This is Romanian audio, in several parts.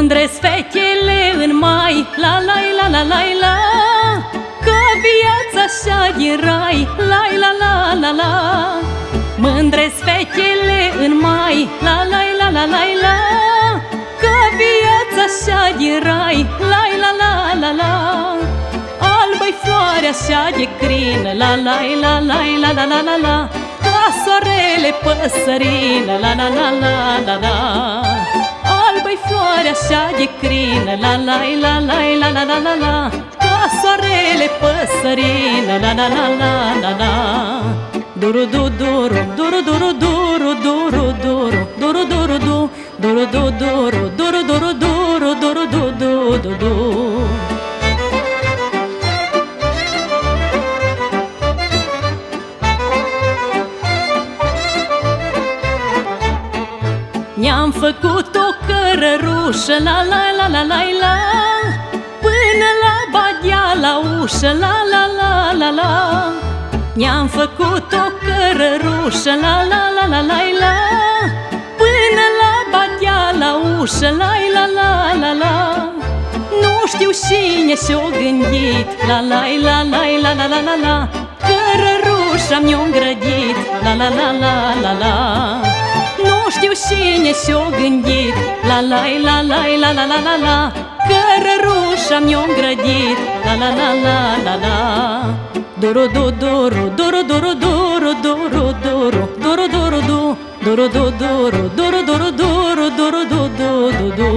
Mândre-s fetele în mai, la la la la la la, că viața așa din rai, la la la la la. Mândre-s fetele în mai, la la la la la la, că viața așa din rai, la la la la la. Albă-i floarea așa de crină, la la la la la la la la la, ca soarele păsărină, la la la la la la. Albă-i floarea așa de crină, la la la la la la la la la, ca soarele păsărină, la la la la la la. Duru du duru, duru duru duru duru duru, duru duru du, duru du duru, duru duru duru, duru du du du du. Ne-am făcut o cărărușă, la la la la la la, până la badea la ușă, la la la la la. Ne-am făcut o cărărușă, la la la la la la, până la badea la ușă, la la la la la. Nu știu cine și-o gândit, la la la la la la la la la, cărărușa mi-o îngrădit, la la la la la la. Nu știu cine și-o gândit, la la la la la la la la la, cărărușa mi-o îngrădit, la la la la la la. Duru du duru, duru duru duru duru duru, duru duru du, duru du duru, duru duru duru, duru du du du du.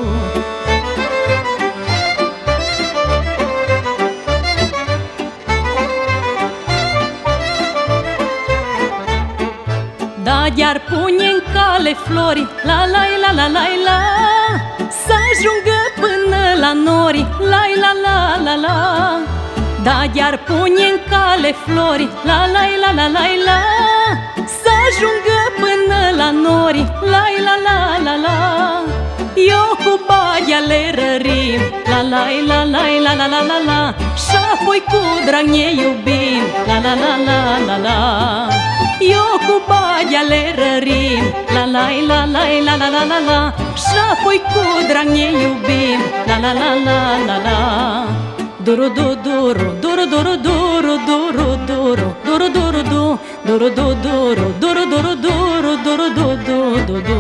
Da, iar pune în cale flori, la la la la la la, să ajungă până la nori, la la la la la. Da, iar pune în cale flori, la la la la la la, să ajungă până la nori, la la la la la. Eu cu baia le rărim, la la la la la la la la la, și apoi cu drag ne iubim, la la la la la la. Eu cu baia le rărim, la la la la la la la la la, și apoi cu drag ne iubim, la la la la la la. Duru du duru, duru duru duru duru duru, duru duru du, duru du duru, duru duru duru, duru du du du du.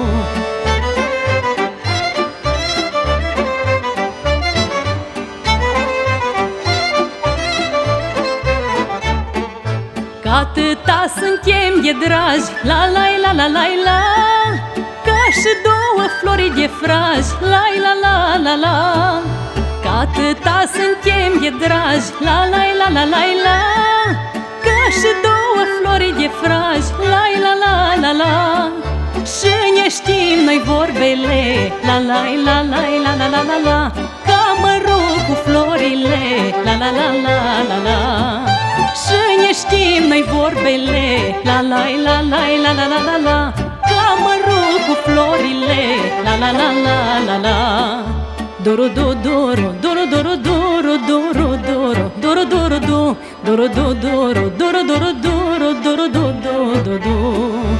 Că atâta suntem de dragi, la la la la la la, ca și două flori de fragi, la la la la la. Că atâta suntem de dragi, la la la la la la, ca și două flori de fragi, la la la la la. Și ne știm noi vorbele, la la la la la la la la la, ca mărul cu florile, la la la la la la. Și ne știm noi vorbele, la la la la la la la la la, ca mărul cu florile, la la la la la la. Duru du duru, duru duru duru duru duru, duru duru du, duru du duru, duru duru duru, duru du du du du.